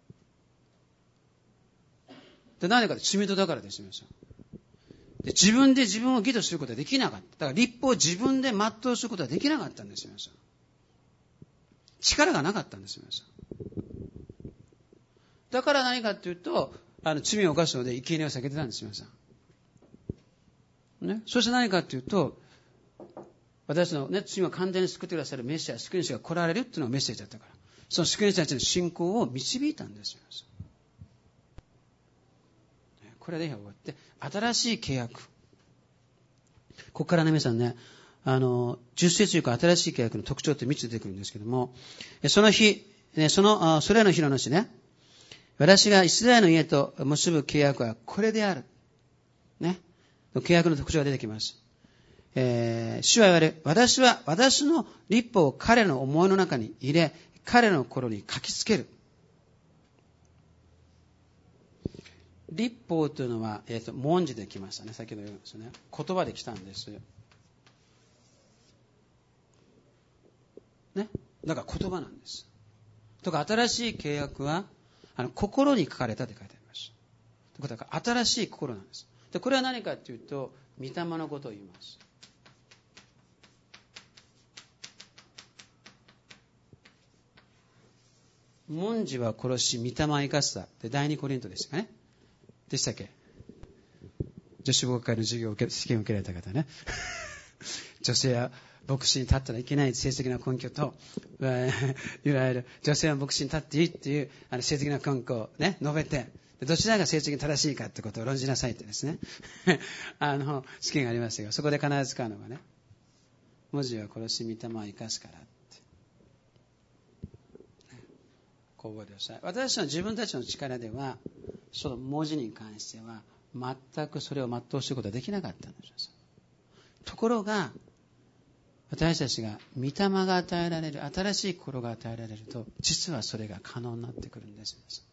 で、何でかって罪人だからです、皆さん。で、自分で自分を義とすることはできなかった。だから律法を自分で全うすることはできなかったんです、皆さん。力がなかったんです、皆さん。だから何かというと、あの、罪を犯すので生贄を避けてたんです、皆さん。ね。そして何かというと、私のね、罪を完全に救ってくださるメシア、救い主が来られるっていうのがメッセージだったから。その救い主たちの信仰を導いたんですよ。これで終わって、新しい契約。ここからね、皆さんね、あの、十節というか新しい契約の特徴ってみっつ出てくるんですけども、その日、その、それらの日の主ね、 私がイスラエルの家と結ぶ契約はこれである。ね。契約の特徴が出てきます。えー、主は言われる。私は私の律法を彼の思いの中に入れ、彼の心に書きつける。律法というのは、えーと、文字で来ましたね。先ほど言いましたね。言葉で来たんです。ね。だから言葉なんです。とか、新しい契約は、あの、心に書かれたって書いてあります。ということは、新しい心なんです。で、これは何かというと、御霊のことを言います。文字は殺し、御霊は生かすだ。で、第二コリントでしたかね。でしたっけ？女子牧会の授業を受け、試験を受けられた方ね。女性は牧師に立ったらいけない政治的な根拠と、いわゆる女性は牧師に立っていいっていうあの政治的な根拠をね、述べて、どちらが政治的に正しいかってことを論じなさいってですね。あの、試験がありましたが、そこで必ず使うのがね、文字は殺し、御霊は生かすから。こう覚えてください。私たちの自分たちの力では、その文字に関しては、全くそれを全うすることはできなかったんです。ところが、私たちが御霊が与えられる、新しい心が与えられると、実はそれが可能になってくるんです。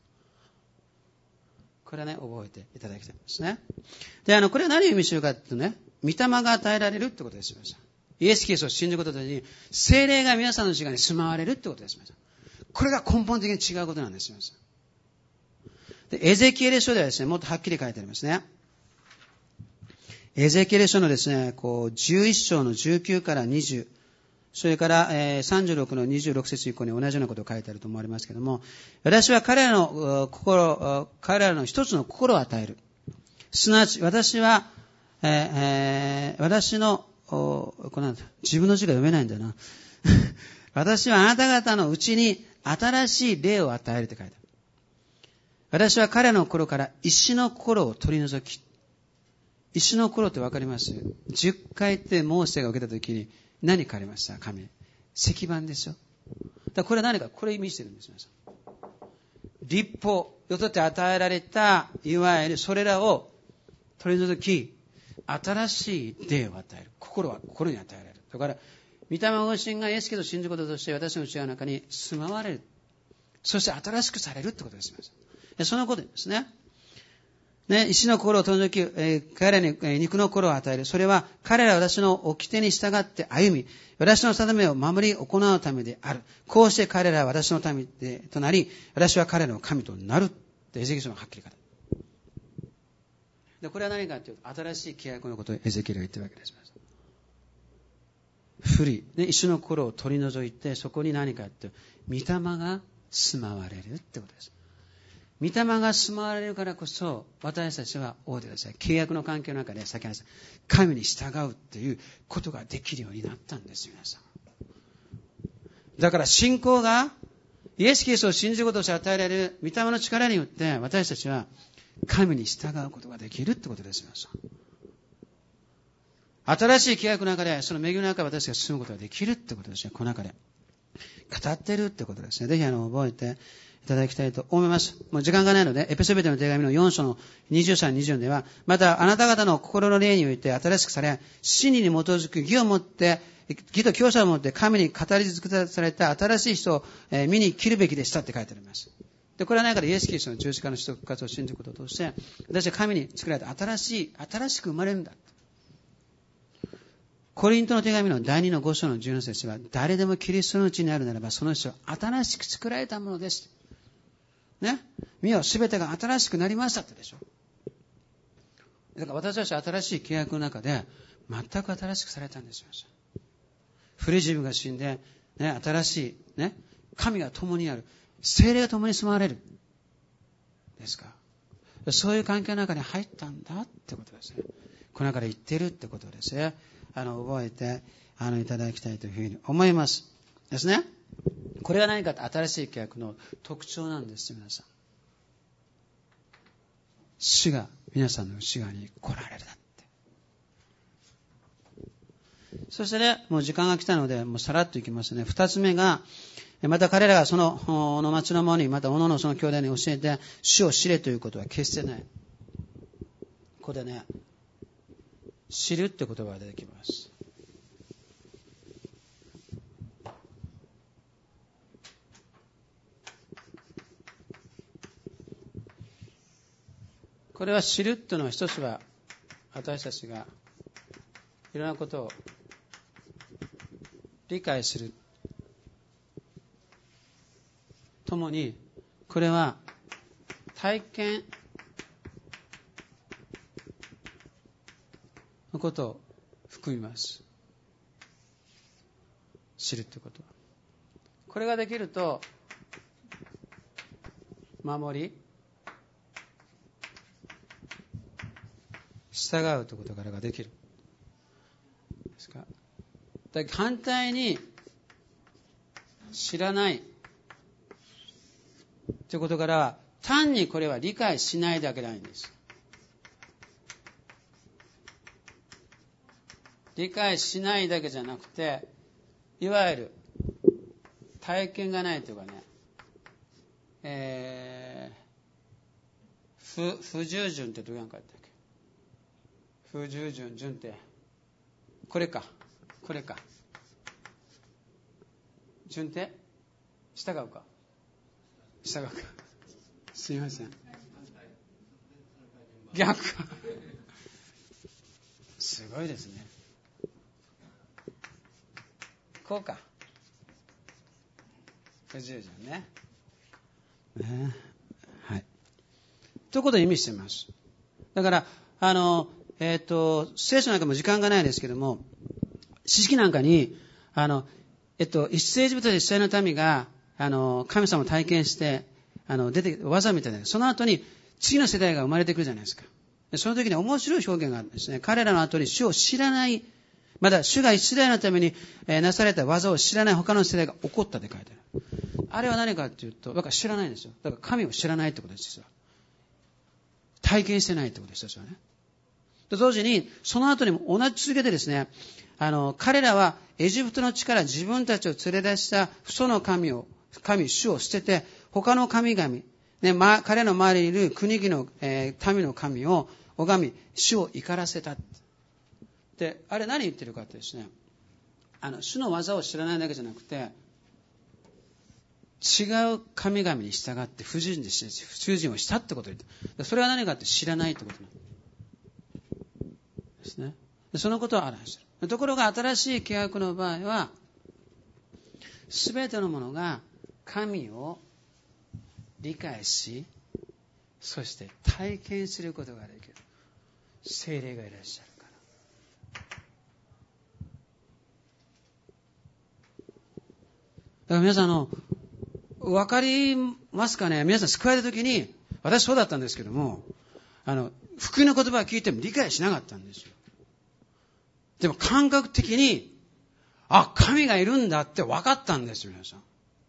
これはね、覚えていただきたいんですね。で、あの、これは何を意味するかというとね、御霊が与えられるってことです。イエス・キリストを信じることとに、聖霊が皆さんの内側に住まわれるってことです。これが根本的に違うことなんですよ。で、エゼキエル書ではですね、もっとはっきり書いてありますね。エゼキエル書のですね、こう、じゅういっ章のじゅうきゅうからにじゅう、それから、えー、さんじゅうろくのにじゅうろく節以降に同じようなことが書いてあると思われますけれども、私は彼らの心、彼らの一つの心を与える。すなわち、私は、えーえー、私の、これなんだ、自分の字が読めないんだな。私はあなた方のうちに新しい霊を与えるって書いてある。私は彼の心から石の心を取り除き、石の心って分かります？じゅっかいってモーセが受けたときに何書かれました？神。石板ですよ。だからこれは何か、これ意味してるんですよ。律法よとって与えられた、いわゆるそれらを取り除き、新しい霊を与える。心は心に与えられる。だから、御霊ご自身がイエス・キリストを信じることとして私の内側の中に住まわれる。そして新しくされるってことです。そのことですね。ね、石の心を取り除き、えー、彼らに、えー、肉の心を与える。それは彼らは私の掟に従って歩み、私の定めを守り行うためである。こうして彼らは私の民でとなり、私は彼らの神となる。ってエゼキエル書のはっきり書いてある。で、これは何かというと、新しい契約のことをエゼキエルが言ってるわけです。不利、ね、石の心を取り除いて、そこに何かというと、御霊が住まわれるってことです。御霊が住まわれるからこそ、私たちは覚えてください。契約の関係の中で、先ほど神に従うっていうことができるようになったんです、皆さん。だから信仰が、イエス・キリストを信じることをして与えられる御霊の力によって、私たちは神に従うことができるってことです、皆さん。新しい契約の中で、その恵みの中で私が進むことができるってことですね。この中で。語ってるってことですね。ぜひあの、覚えていただきたいと思います。もう時間がないので、エペソビテの手紙のよん章のにじゅうさん、にじゅうよんでは、またあなた方の心の霊において新しくされ、真理に基づく義をもって、義と教者をもって神に語り尽くされた新しい人を見に切るべきでしたって書いてあります。で、これは何かでイエス・キリストの十字架の死と復活を信じることを通して、私は神に作られた新しい、新しく生まれるんだ。コリントの手紙のだいにのご章のじゅうなな節は、誰でもキリストのうちにあるならば、その人は新しく作られたものです。ね。見よ、すべてが新しくなりましたってでしょ。だから私たちは新しい契約の中で、全く新しくされたんですよ。古い自分が死んで、ね、新しい、ね、神が共にある。聖霊が共に住まわれる。ですか。そういう関係の中に入ったんだってことですね。この中で言ってるってことですね。あの、覚えて、あの、いただきたいというふうに思います。ですね。これが何かと新しい契約の特徴なんです、皆さん。主が皆さんの内側に来られるだって。そしてね、もう時間が来たので、もうさらっといきますね。二つ目が、 また彼らがその、の町の者に、またおののその兄弟に教えて、主を知れということは決してない。ここでね、知るって言葉が出てきます。これは知るっていうのは一つは私たちがいろんなことを理解するともに、これは体験のことを含みます。知るってことは。これができると守り従うということからができるですか。だから反対に知らないということからは、単にこれは理解しないだけないんです。理解しないだけじゃなくて、いわゆる体験がないというかね、えー、不不従順ってどうやんかったっけ。不従順、順ってこれか、これか。順って従うか、従うか。すいません。逆か。すごいですね。こうか。不従順ね。ね、はい。ということを意味しています。だからあのえっ、ー、と聖書なんかも時間がないですけども、詩式なんかにあのえっと一世人一世の民があの神様を体験してあの出て技みたいな、その後に次の世代が生まれてくるじゃないですか。その時に面白い表現があるんですね。彼らの後に主を知らない、まだ主が一世代のためになされた技を知らない他の世代が起こったって書いてある。あれは何かというと、だから知らないんですよ。だから神を知らないってことです。体験してないってことですよね。同時にその後にも同じ続けてですね、あの彼らはエジプトの地から自分たちを連れ出した父祖の神を神主を捨てて、他の神々、ねま、彼の周りにいる国々の、えー、民の神を拝み主を怒らせた。で、あれ何言ってるかってですね、あの主の技を知らないだけじゃなくて、違う神々に従って不従順でし不従順をしたってことを言って、それは何かって知らないってことなんですね。でそのことを表している。ところが新しい契約の場合は、すべてのものが神を理解し、そして体験することができる。聖霊がいらっしゃるから。だから皆さん、あの分かりますかね。皆さん救われた時に、私そうだったんですけども、あの福音の言葉を聞いても理解しなかったんですよ。でも感覚的に、あ、神がいるんだって分かったんですよ、皆さん。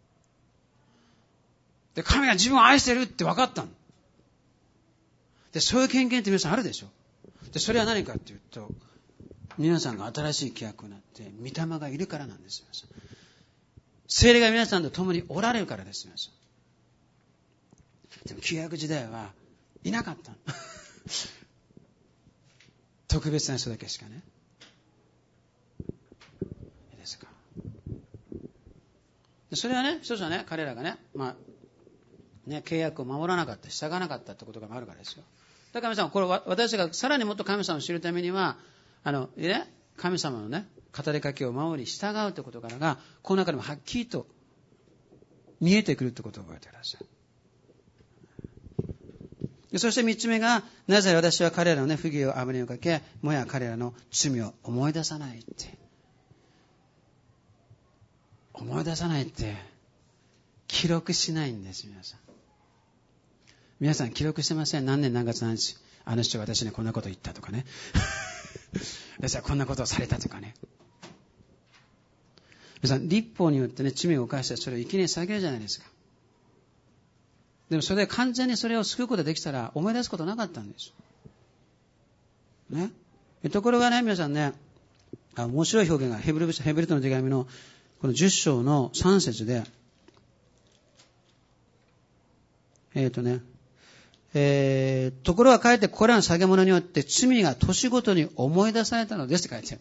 で、神が自分を愛してるって分かったの。で、そういう経験って皆さんあるでしょ。で、それは何かっていうと、皆さんが新しい契約になって、御霊がいるからなんですよ。聖霊が皆さんと共におられるからですよ。でも旧約時代はいなかったの。特別な人だけしかね。いいですか。でそれはね、一つはね、彼らがね、まあ、ね、契約を守らなかった、従わなかったってことがあるからですよ。だから皆さん、これ私がさらにもっと神様を知るためには、あの、ね、神様のね、語りかけを守り従うということからが、この中でもはっきりと見えてくるということを覚えてください。そして三つ目が、なぜ私は彼らのね、不義を油にかけ、もや彼らの罪を思い出さないって。思い出さないって、記録しないんです、皆さん。皆さん記録してません？何年何月何日、あの人が私にこんなこと言ったとかね。私はこんなことをされたとかね。皆さん、律法によってね、罪を犯してそれを生贄に捧げるじゃないですか。でもそれで完全にそれを救うことができたら思い出すことなかったんです。ね。ところがね、皆さんね、あ面白い表現がヘブル、ヘブル人の手紙のこのじゅっ章のさん節で、 えっとね、えー、ところがかえってこれらの下げ物によって罪が年ごとに思い出されたのですって書いてある。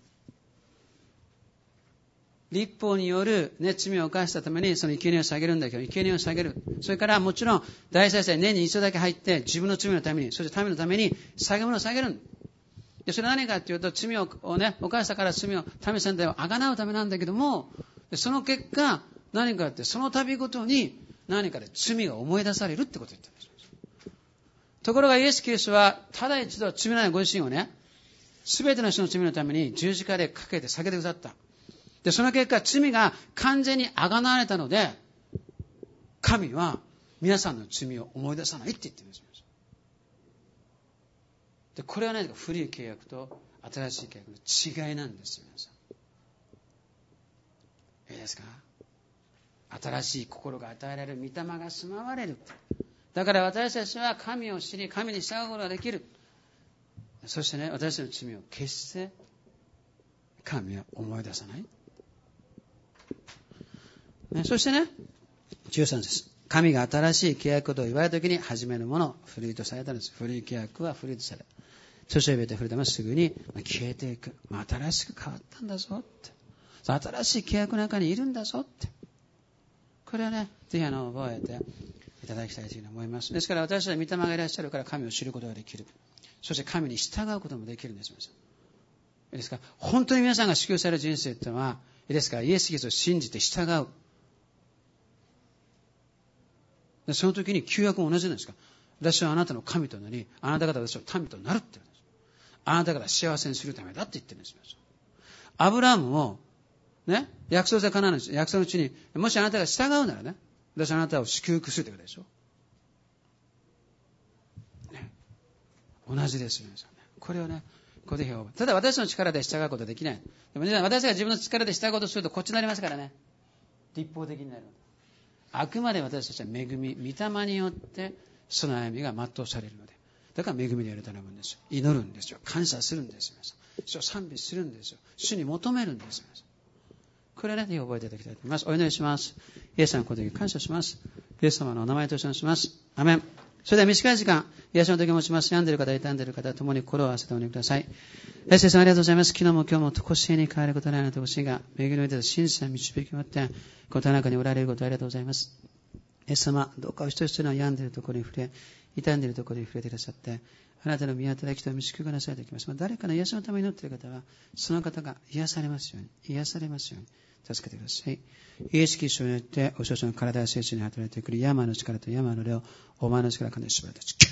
立法による、ね、罪を犯したためにその生贄を下げるんだけど、生贄を下げる。それからもちろん大祭司年に一度だけ入って自分の罪のために、そして民のために下げ物を下げる。でそれは何かというと、罪を、ね、犯したから罪を民全体をあがなうためなんだけども、その結果何かってその度ごとに何かで罪が思い出されるってことを言ってるんです。ところがイエス・キリストはただ一度罪のないご自身をね、すべての人の罪のために十字架でかけて下げてくださった。で、その結果、罪が完全にあがなわれたので、神は皆さんの罪を思い出さないって言ってるんです。で、これは何か古い契約と新しい契約の違いなんですよ、皆さん。いいですか？新しい心が与えられる、御霊が住まわれる。だから私たちは神を知り、神に従うことができる。そしてね、私たちの罪を決して神は思い出さない。ね、そしてね、じゅうさんです。神が新しい契約と言われたときに初めのもの、古いとされたんです。古い契約は古いとされ、そして別れ触れたらすぐに消えていく。新しく変わったんだぞって。新しい契約の中にいるんだぞって。これはね、ぜひあの覚えていただきたいというふうに思います。ですから私は御霊がいらっしゃるから神を知ることができる。そして神に従うこともできるんです。いいですか？本当に皆さんが祝福される人生というのは、いいですか？イエス・キリストを信じて従う。でその時に旧約も同じなんですか？私はあなたの神となり、あなた方は私の民となるって言うんです。あなた方幸せにするためだって言ってるんですよ。アブラハムもね、約束さカナンの約束の地に、もしあなたが従うならね、私はあなたを祝福するということでしょ。ね、同じですよね。これをね、ここで表現。ただ私の力で従うことはできない。でも、ね、私が自分の力で従うことをするとこっちになりますからね。立法的になる。あくまで私たちは恵み、御霊によってその歩みが全うされるので。だから恵みでやる頼むんですよ。祈るんですよ。感謝するんですよ。主を賛美するんですよ。主に求めるんですよ。これはね、ぜひ覚えていただきたいと思います。お祈りします。イエス様のことに感謝します。イエス様のお名前とお願いします。アメン。それでは短い時間、癒しの時を持ちます。病んでいる方、痛んでいる方、共に心を合わせてお祈りください。イエス様ありがとうございます。昨日も今日も常しえに変わることのないあなたごしが、恵みの上で真実な導きを持って、この中におられることをありがとうございます。イエス様、どうかお一人一人の病んでいるところに触れ、痛んでいるところに触れていらっしゃって、あなたの見働きと導きがなされていきます。誰かの癒しのために祈っている方は、その方が癒されますように、癒されますように、助けてください。イエス・キリストによって、お少々の体や精神に働いてくる病の力と病の霊を、お前の力から縛られたち。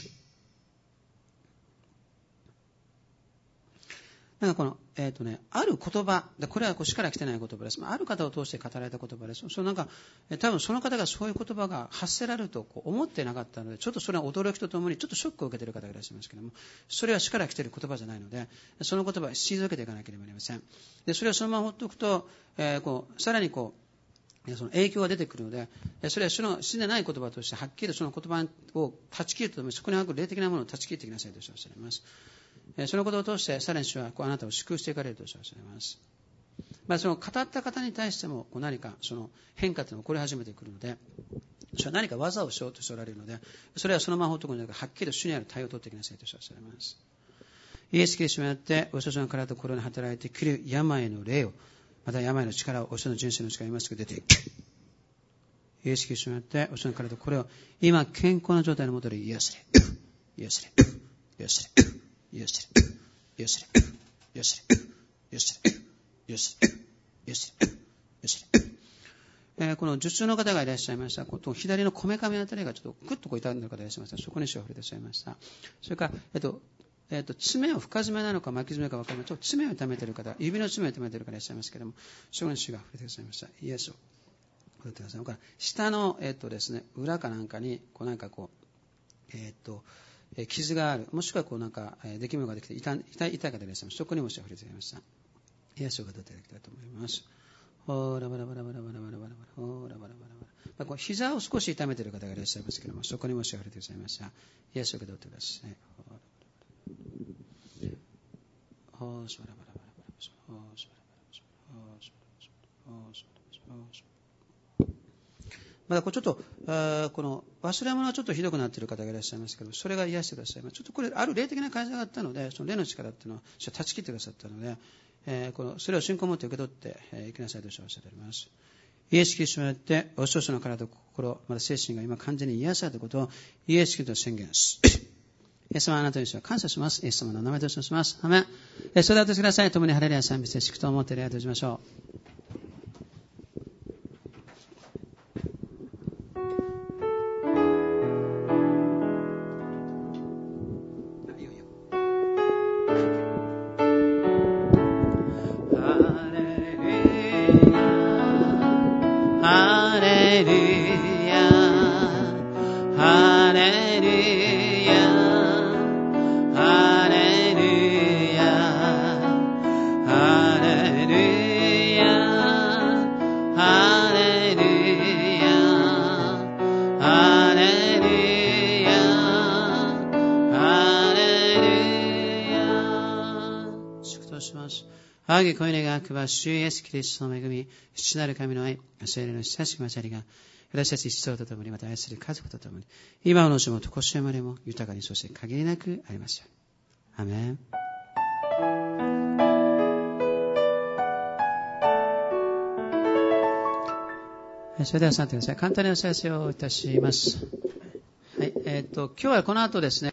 なんかこの、えっとね、ある言葉、これは死から来てない言葉です。ある方を通して語られた言葉です。そのなんか、多分その方がそういう言葉が発せられるとこう思ってなかったので、ちょっとそれは驚きとともに、ちょっとショックを受けている方がいらっしゃいますけれども、それは死から来ている言葉じゃないので、その言葉は退けていかなければなりません。で、それをそのまま放っておくと、えー、こうさらにこう、その影響が出てくるので、それは主の死んでない言葉としてはっきりその言葉を断ち切るとともに、そこにある霊的なものを断ち切っていきなさいとおっしゃいます。そのことを通してさらに主はこうあなたを祝福していかれるとおっしゃいます。まあ、その語った方に対してもこう何かその変化というのが起こり始めてくるので、主は何か技をしようとしておられるので、それはそのまま放っておくのではなく、はっきり主にある対応を取っていきなさいとおっしゃいます。イエス・キリストによってお一人の体と心に働いてくる病の霊を、また病の力をお一人の人生の力を今すぐ出ていく。イエス・キリストによってお一人の体とこれを今健康な状態のもとで癒せれ癒せれ癒せれ癒せれ癒せれ癒せれ癒せれ癒せれ癒せれ癒せれ、えー、この頭痛の方がいらっしゃいました。左のこめかみあたりがちょっとグッとこう痛んでいる方がいらっしゃいました。そこに手を触れてしまいました。それから、えっとえっと、爪を深爪なのか巻き爪か分かりません。ちょっと爪を痛めている方、指の爪を痛めている方いらっしゃいますけれども、そこに手が触れてくださいました。イエスを触れてください。それから下の、えっとですね、裏かなんかにこうなんかこうえっと傷がある、もしくはこうなんか出来物ができて 痛, 痛, い痛い方いらっしゃいます。そこにも手を触れていました。イエスを語っていただきたいと思います。ほーらばらばらばらばらばらばらほーらばらばらばら。こう膝を少し痛めている方がいらっしゃいますけれども、そこにも手を触れてくださいました。イエスを語ってください。ほーしばらばらばらばらほーしばらばらばらほーしばらばらばらほーしばらばらばらほーしばらばらばら。 まだこうちょっと、あこの忘れ物はちょっとひどくなっている方がいらっしゃいますけど、それが癒してください。ちょっとこれ、ある霊的な会社があったので、その霊の力っていうのを断ち切ってくださったので、えー、このそれを信仰を持って受け取って、えー、いきなさいとおっしゃっております。イエス・キリストによって、お少々の体と心、また精神が今完全に癒されたことをイエス・キリストと宣言し、イエス様あなたに感謝します。イエス様の名前でお願いします。アメン。えー、それではお立ちください。共にハレルヤ賛美して祝祷を持って礼拝をしましょう。仰ぎ声願わくは主イエスキリストの恵み、父なる神の愛、聖霊の親しく交わりが、私たち一同とともに、また愛する家族とともに、今のしもと腰までも豊かに、そして限りなくありますように。アメン。それでは座ってください。簡単にお知らせをいたします。はい、えっと、今日はこの後ですね、